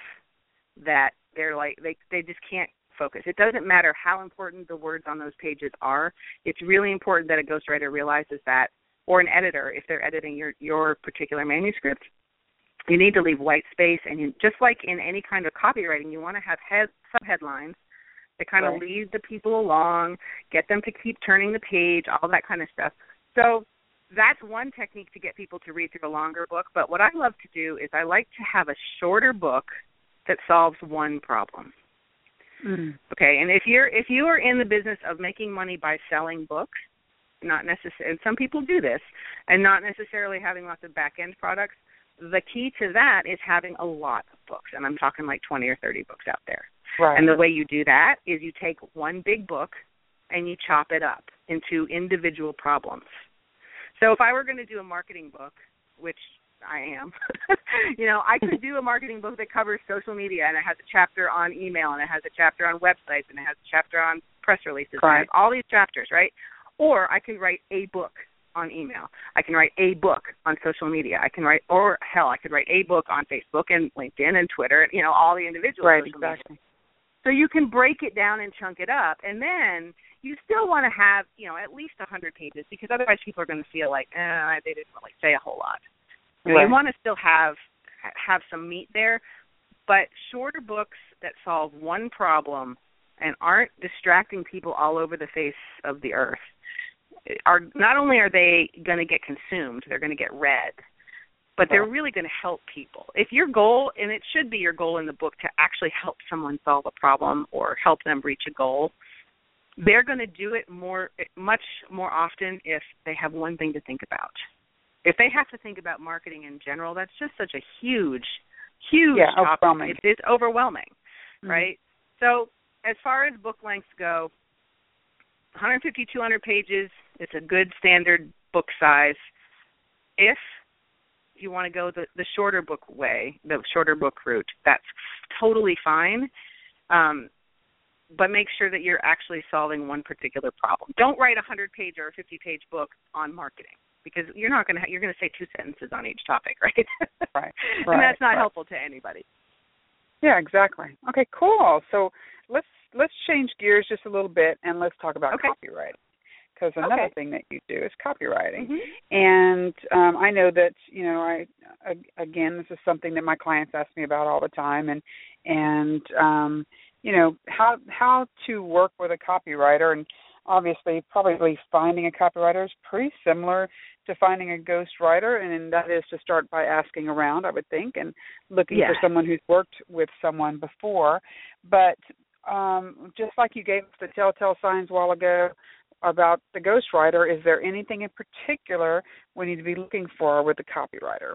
that they're like, they, they just can't focus. It doesn't matter how important the words on those pages are. It's really important that a ghostwriter realizes that, or an editor, if they're editing your, your particular manuscript, you need to leave white space. And you, just like in any kind of copywriting, you want to have head, subheadlines that kind of right. lead the people along, get them to keep turning the page, all that kind of stuff. So that's one technique to get people to read through a longer book. But what I love to do is I like to have a shorter book that solves one problem. Mm. Okay, and if you're if you are in the business of making money by selling books, not necessarily, and some people do this, and not necessarily having lots of back-end products, the key to that is having a lot of books, and I'm talking like twenty or thirty books out there. Right. And the way you do that is you take one big book and you chop it up into individual problems. So if I were going to do a marketing book, which I am, you know, I could do a marketing book that covers social media, and it has a chapter on email, and it has a chapter on websites, and it has a chapter on press releases, right. and it has all these chapters, right? Or I can write a book on email. I can write a book on social media. I can write, or hell, I could write a book on Facebook and LinkedIn and Twitter, you know, all the individual right, social exactly. media. So you can break it down and chunk it up, and then you still want to have, you know, at least one hundred pages, because otherwise people are going to feel like, eh, they didn't really say a whole lot. You, know, right. you want to still have have some meat there, but shorter books that solve one problem and aren't distracting people all over the face of the earth are not only are they going to get consumed, they're going to get read, but they're really going to help people. If your goal, and it should be your goal in the book, to actually help someone solve a problem or help them reach a goal, they're going to do it more, much more often if they have one thing to think about. If they have to think about marketing in general, that's just such a huge, huge yeah, topic. Overwhelming. It, it's overwhelming, mm-hmm. right? So as far as book lengths go, one fifty, two hundred pages, it's a good standard book size. If you want to go the, the shorter book way, the shorter book route, that's totally fine. Um, but make sure that you're actually solving one particular problem. Don't write a hundred page or a fifty page book on marketing, because you're not going to, you're going to say two sentences on each topic, right? Right. And right, that's not right. helpful to anybody. Yeah, exactly. Okay, cool. So let's let's change gears just a little bit and let's talk about okay. copywriting. Because another okay. thing that you do is copywriting. Mm-hmm. And um, I know that, you know, I again, this is something that my clients ask me about all the time, and and um, you know, how how to work with a copywriter. And obviously probably finding a copywriter is pretty similar to finding a ghostwriter, and that is to start by asking around, I would think, and looking yeah. for someone who's worked with someone before. But um, just like you gave us the telltale signs a while ago about the ghostwriter, is there anything in particular we need to be looking for with the copywriter?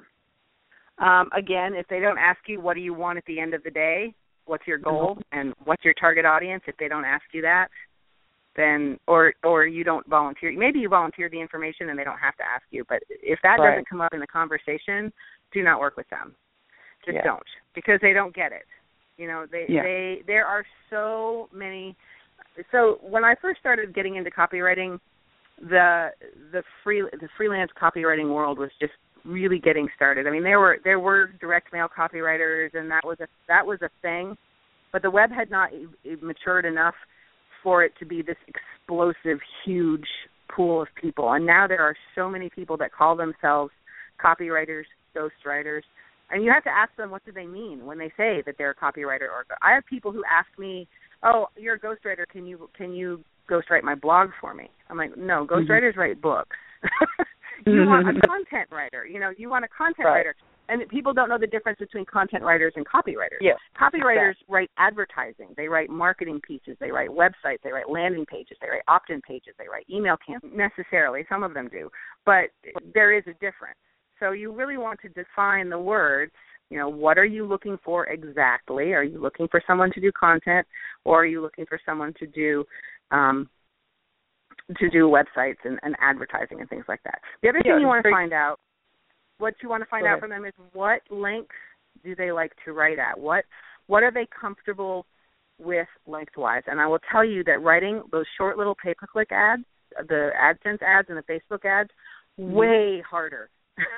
Um, again, if they don't ask you what do you want at the end of the day, what's your goal, mm-hmm. and what's your target audience, if they don't ask you that, then or or you don't volunteer. Maybe you volunteer the information and they don't have to ask you, but if that right. doesn't come up in the conversation, do not work with them. Just yeah. don't, because they don't get it. You know, they yeah. they there are so many. So when I first started getting into copywriting, the the free the freelance copywriting world was just really getting started. I mean, there were there were direct mail copywriters, and that was a that was a thing, but the web had not matured enough for it to be this explosive, huge pool of people. And now there are so many people that call themselves copywriters, ghostwriters, and you have to ask them what do they mean when they say that they're a copywriter. Or I have people who ask me, "Oh, you're a ghostwriter. Can you can you ghostwrite my blog for me?" I'm like, "No, ghostwriters mm-hmm. write books." You mm-hmm. want a content writer. You know, you want a content right. writer. And people don't know the difference between content writers and copywriters. Yes, copywriters exactly. write advertising. They write marketing pieces. They write websites. They write landing pages. They write opt-in pages. They write email campaigns. Necessarily, some of them do. But there is a difference. So you really want to define the words. You know, what are you looking for exactly? Are you looking for someone to do content, or are you looking for someone to do um, to do websites and, and advertising and things like that? The other yeah, thing you want to great. find out, what you want to find out from them is what length do they like to write at? What what are they comfortable with lengthwise? And I will tell you that writing those short little pay-per-click ads, the AdSense ads and the Facebook ads, mm-hmm. way harder,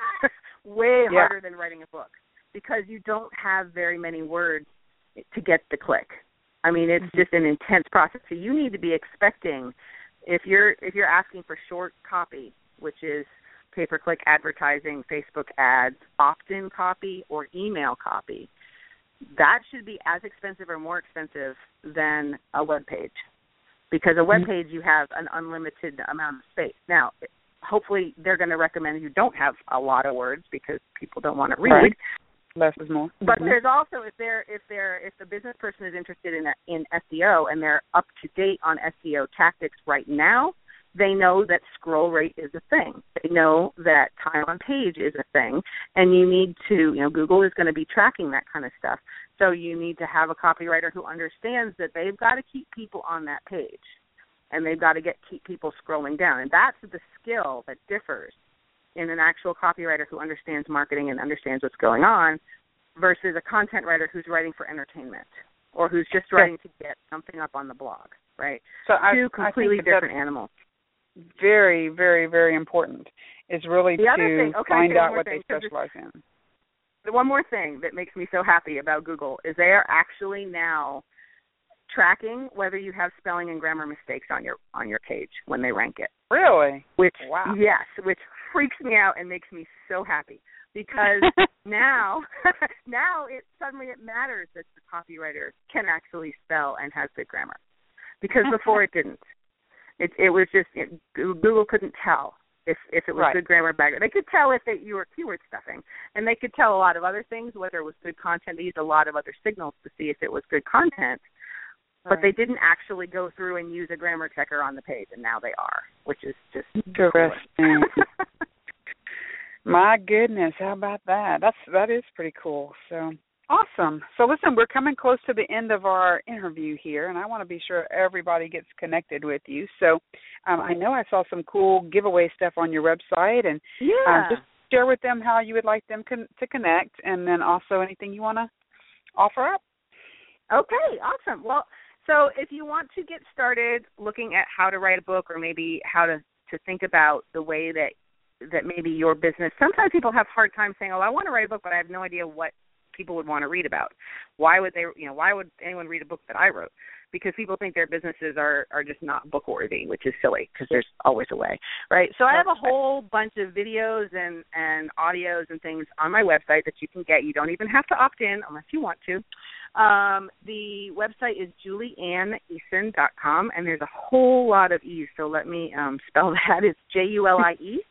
way yeah. harder than writing a book, because you don't have very many words to get the click. I mean, it's mm-hmm. just an intense process. So you need to be expecting, if you're if you're asking for short copy, which is pay-per-click advertising, Facebook ads, opt-in copy, or email copy, that should be as expensive or more expensive than a web page, because a web page you have an unlimited amount of space. Now, hopefully they're going to recommend you don't have a lot of words because people don't want to read. Right. Less is more. But mm-hmm. there's also, if they're if they're if the business person is interested in in S E O and they're up to date on S E O tactics right now, they know that scroll rate is a thing. They know that time on page is a thing, and you need to, you know, Google is going to be tracking that kind of stuff. So you need to have a copywriter who understands that they've got to keep people on that page, and they've got to get keep people scrolling down. And that's the skill that differs in an actual copywriter who understands marketing and understands what's going on versus a content writer who's writing for entertainment or who's just writing to get something up on the blog, right? So Two I, completely I different animals. Very, very, very important is really the to thing, okay, find out what thing, they specialize in. The one more thing that makes me so happy about Google is they are actually now tracking whether you have spelling and grammar mistakes on your on your page when they rank it. Really? Which wow. Yes, which freaks me out and makes me so happy, because now now it suddenly it matters that the copywriter can actually spell and has good grammar, because before it didn't. It it was just it, Google couldn't tell if if it was right. good grammar, bad grammar. They could tell if they, you were keyword stuffing, and they could tell a lot of other things, whether it was good content. They used a lot of other signals to see if it was good content, right. but they didn't actually go through and use a grammar checker on the page, and now they are, which is just interesting. My goodness, how about that? That's that is pretty cool. So awesome. So listen, we're coming close to the end of our interview here, and I want to be sure everybody gets connected with you. So um, I know I saw some cool giveaway stuff on your website, and yeah. um, just share with them how you would like them con- to connect, and then also anything you want to offer up. Okay, awesome. Well, so if you want to get started looking at how to write a book, or maybe how to, to think about the way that that maybe your business, sometimes people have a hard time saying, oh, I want to write a book, but I have no idea what people would want to read about. Why would they, you know, why would anyone read a book that I wrote? Because people think their businesses are, are just not book worthy, which is silly, because there's always a way, right? So I have a whole bunch of videos and, and audios and things on my website that you can get. You don't even have to opt in unless you want to. Um, the website is julie ann eason dot com, and there's a whole lot of E's, so let me um, spell that. It's J U L I E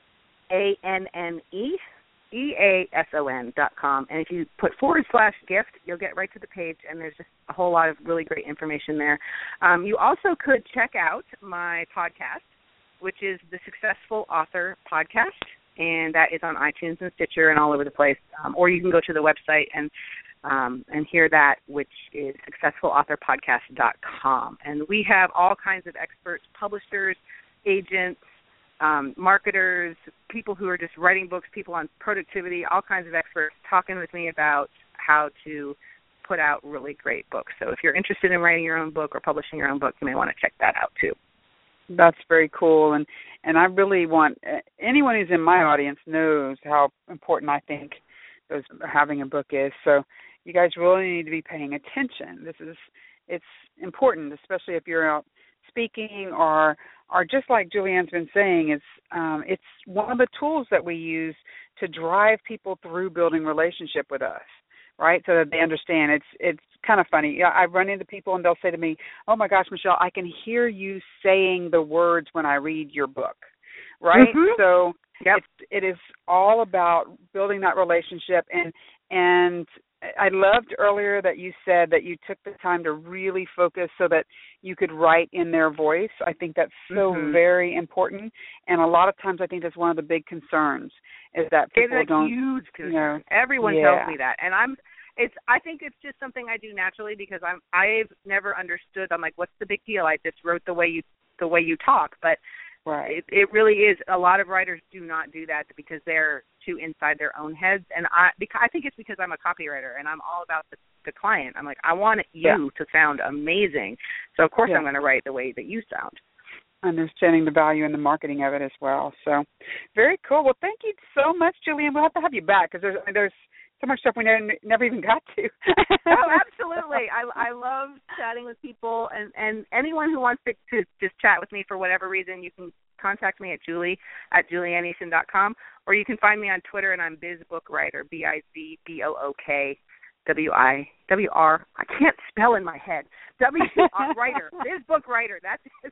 A N N E E A S O N dot com. And if you put forward slash gift, you'll get right to the page, and there's just a whole lot of really great information there. Um, you also could check out my podcast, which is the Successful Author Podcast, and that is on iTunes and Stitcher and all over the place. Um, or you can go to the website and um, and hear that, which is successful author podcast dot com. And we have all kinds of experts, publishers, agents, um, marketers, people who are just writing books, people on productivity, all kinds of experts talking with me about how to put out really great books. So if you're interested in writing your own book or publishing your own book, you may want to check that out too. That's very cool, and and I really want anyone who's in my audience knows how important I think those having a book is. So you guys really need to be paying attention. This is it's important, especially if you're out speaking or or just like Julianne's been saying. It's um, it's one of the tools that we use to drive people through building relationship with us, right? So that they understand. It's it's kind of funny. I run into people and they'll say to me, "Oh my gosh, Michelle, I can hear you saying the words when I read your book," right? Mm-hmm. So yep. it's, it is all about building that relationship. And and I loved earlier that you said that you took the time to really focus so that you could write in their voice. I think that's so mm-hmm. very important. And a lot of times I think that's one of the big concerns is that people it's a don't. Huge concern. You know, Everyone yeah. tells me that, and I'm. It's. I think it's just something I do naturally because I'm. I've never understood. I'm like, what's the big deal? I just wrote the way you the way you talk, but right. it, it really is. A lot of writers do not do that because they're too inside their own heads, and I. Because I think it's because I'm a copywriter and I'm all about the, the client. I'm like, I want you yeah. to sound amazing, so of course yeah. I'm going to write the way that you sound. Understanding the value and the marketing of it as well. So very cool. Well, thank you so much, Julianne. We'll have to have you back because there's there's so much stuff we never, never even got to. Oh, absolutely. I, I love chatting with people, and, and anyone who wants to, to just chat with me for whatever reason, you can contact me at julie at julie ann eason dot com, or you can find me on Twitter, and I'm BizBookWriter, B I Z B O O K W I W R. I can't spell in my head. W R Writer, BizBookWriter. That's it.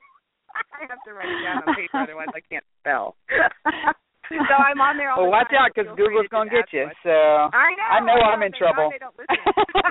I have to write it down on paper, otherwise I can't spell. So I'm on there all well, the watch time. out, because Google's going to get you. Much. So I know. I know I I'm in trouble. They don't listen.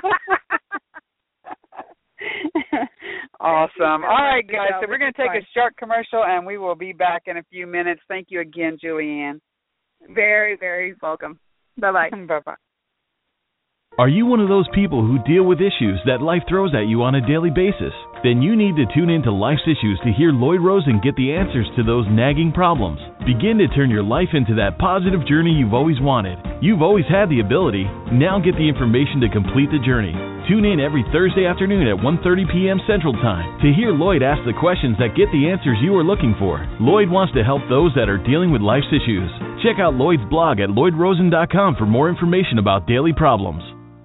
Awesome. So all right, guys. So so we're going to take fun. a short commercial, and we will be back in a few minutes. Thank you again, Julianne. Very, very welcome. Bye-bye. Bye-bye. Are you one of those people who deal with issues that life throws at you on a daily basis? Then you need to tune into Life's Issues to hear Lloyd Rosen get the answers to those nagging problems. Begin to turn your life into that positive journey you've always wanted. You've always had the ability. Now get the information to complete the journey. Tune in every Thursday afternoon at one thirty p.m. Central Time to hear Lloyd ask the questions that get the answers you are looking for. Lloyd wants to help those that are dealing with life's issues. Check out Lloyd's blog at lloyd rosen dot com for more information about daily problems.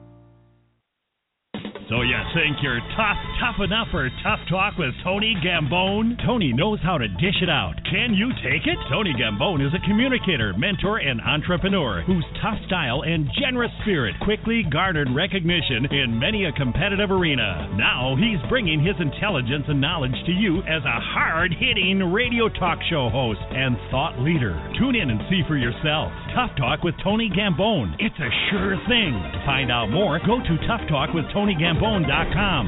So you think you're tough, tough enough for Tough Talk with Tony Gambone? Tony knows how to dish it out. Can you take it? Tony Gambone is a communicator, mentor, and entrepreneur whose tough style and generous spirit quickly garnered recognition in many a competitive arena. Now he's bringing his intelligence and knowledge to you as a hard-hitting radio talk show host and thought leader. Tune in and see for yourself. Tough Talk with Tony Gambone. It's a sure thing. To find out more, go to Tough Talk with Tony Gambone. Bone dot com.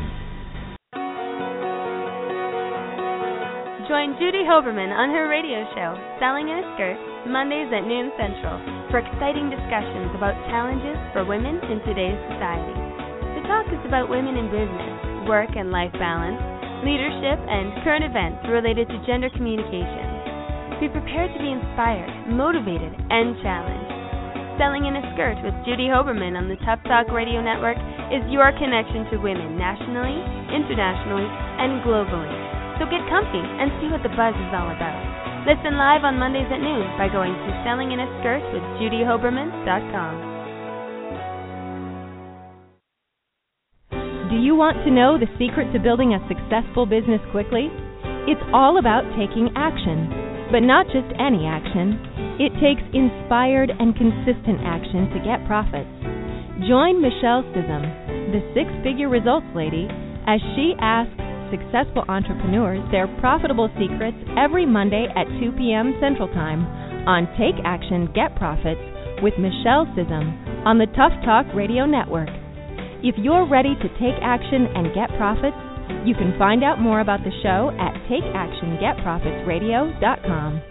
Join Judy Hoberman on her radio show, Selling in a Skirt, Mondays at noon Central, for exciting discussions about challenges for women in today's society. The talk is about women in business, work and life balance, leadership, and current events related to gender communication. Be prepared to be inspired, motivated, and challenged. Selling in a Skirt with Judy Hoberman on the Tough Talk Radio Network is your connection to women nationally, internationally, and globally. So get comfy and see what the buzz is all about. Listen live on Mondays at noon by going to selling in a skirt with judy hoberman dot com. Do you want to know the secret to building a successful business quickly? It's all about taking action, but not just any action. It takes inspired and consistent action to get profits. Join Michelle Sissom, the six-figure results lady, as she asks successful entrepreneurs their profitable secrets every Monday at two p.m. Central Time on Take Action, Get Profits with Michelle Sissom on the Tough Talk Radio Network. If you're ready to take action and get profits, you can find out more about the show at take action get profits radio dot com.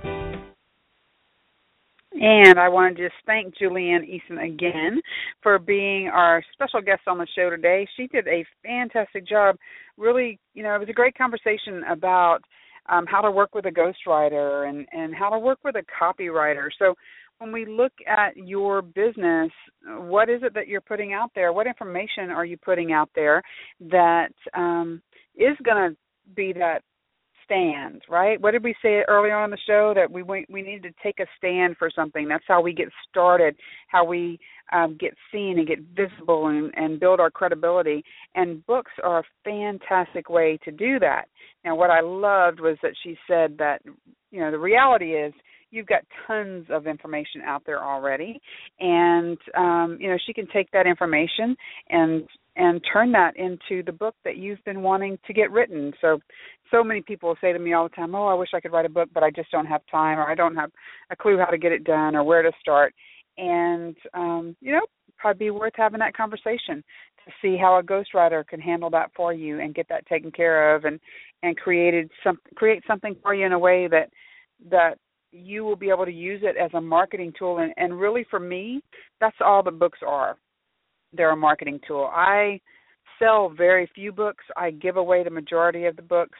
And I want to just thank Julianne Eason again for being our special guest on the show today. She did a fantastic job. Really, you know, it was a great conversation about um, how to work with a ghostwriter and, and how to work with a copywriter. So when we look at your business, what is it that you're putting out there? What information are you putting out there that um, is going to be that stand, right? What did we say earlier on in the show? That we we need to take a stand for something. That's how we get started, how we um, get seen and get visible and, and build our credibility. And books are a fantastic way to do that. Now, what I loved was that she said that, you know, the reality is you've got tons of information out there already, and um, you know, she can take that information and and turn that into the book that you've been wanting to get written. So, so many people say to me all the time, oh, I wish I could write a book, but I just don't have time, or I don't have a clue how to get it done or where to start. And, um, you know, probably be worth having that conversation to see how a ghostwriter can handle that for you and get that taken care of and, and created some, create something for you in a way that that you will be able to use it as a marketing tool. And, and really, for me, that's all the books are. They're a marketing tool. I sell very few books. I give away the majority of the books,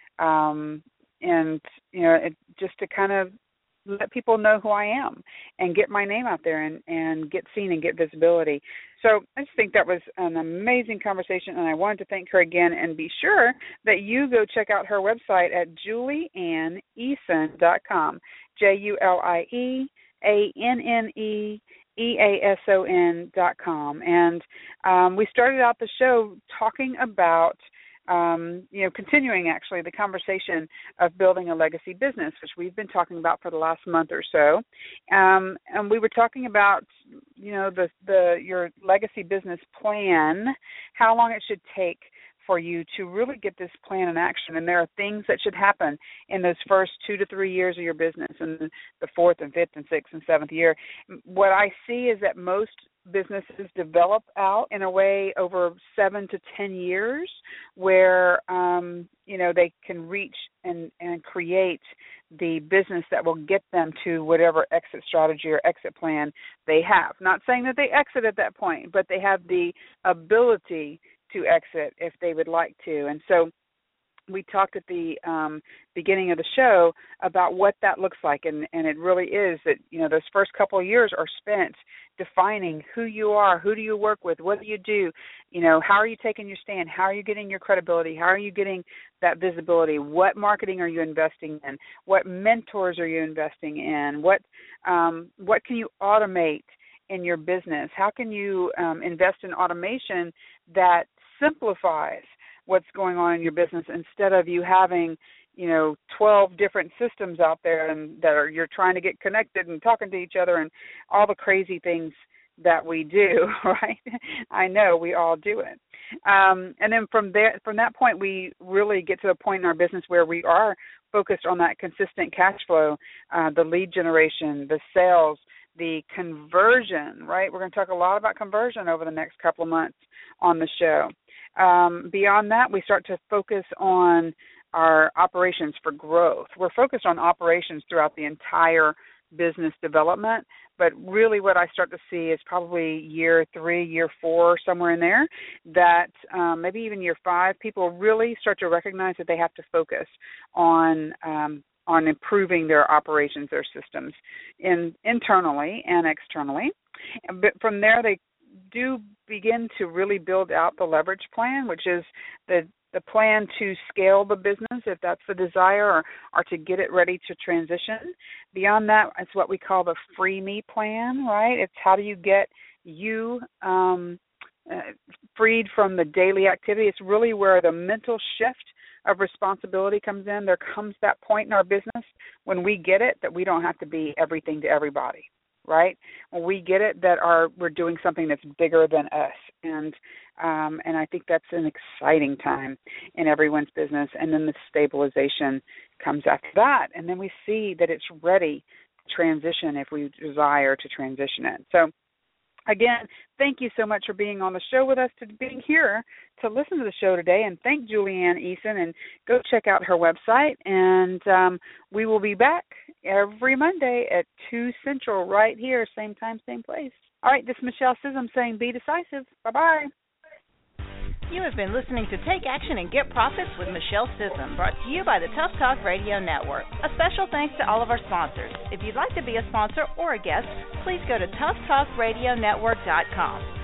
um, and you know, it, just to kind of let people know who I am and get my name out there and, and get seen and get visibility. So I just think that was an amazing conversation, and I wanted to thank her again. And be sure that you go check out her website at julie ann eason dot com, J U L I E A N N E E A S O N dot com. And um, we started out the show talking about, um, you know, continuing actually the conversation of building a legacy business, which we've been talking about for the last month or so. Um, and we were talking about, you know, the, the your legacy business plan, how long it should take for you to really get this plan in action. And there are things that should happen in those first two to three years of your business, and the fourth and fifth and sixth and seventh year. What I see is that most businesses develop out in a way over seven to ten years where, um, you know, they can reach and, and create the business that will get them to whatever exit strategy or exit plan they have. Not saying that they exit at that point, but they have the ability to exit if they would like to. And so we talked at the um, beginning of the show about what that looks like, and, and it really is that, you know, those first couple of years are spent defining who you are, who do you work with, what do you do, you know, how are you taking your stand, how are you getting your credibility, how are you getting that visibility, what marketing are you investing in, what mentors are you investing in, what um, what can you automate in your business, how can you um, invest in automation that simplifies what's going on in your business instead of you having, you know, twelve different systems out there and that are you're trying to get connected and talking to each other and all the crazy things that we do, right? I know we all do it. Um, and then from there, from that point, we really get to a point in our business where we are focused on that consistent cash flow, uh, the lead generation, the sales, the conversion, right? We're going to talk a lot about conversion over the next couple of months on the show. Um, beyond that, we start to focus on our operations for growth. We're focused on operations throughout the entire business development, but really what I start to see is probably year three, year four, somewhere in there, that um, maybe even year five, people really start to recognize that they have to focus on um, on improving their operations, their systems, in, internally and externally. But from there, they do begin to really build out the leverage plan, which is the the plan to scale the business, if that's the desire, or, or to get it ready to transition. Beyond that, it's what we call the free me plan, right? It's how do you get you um, uh, freed from the daily activity. It's really where the mental shift of responsibility comes in. There comes that point in our business when we get it that we don't have to be everything to everybody. right? When we get it that our we're doing something that's bigger than us, and um, and I think that's an exciting time in everyone's business. And then the stabilization comes after that, and then we see that it's ready to transition if we desire to transition it. So again, thank you so much for being on the show with us, to being here to listen to the show today, and thank Julianne Eason, and go check out her website, and um, we will be back every Monday at two Central right here, same time, same place. All right, this is Michelle Sissom saying be decisive. Bye-bye. You have been listening to Take Action and Get Profits with Michelle Sissom, brought to you by the Tough Talk Radio Network. A special thanks to all of our sponsors. If you'd like to be a sponsor or a guest, please go to tough talk radio network dot com.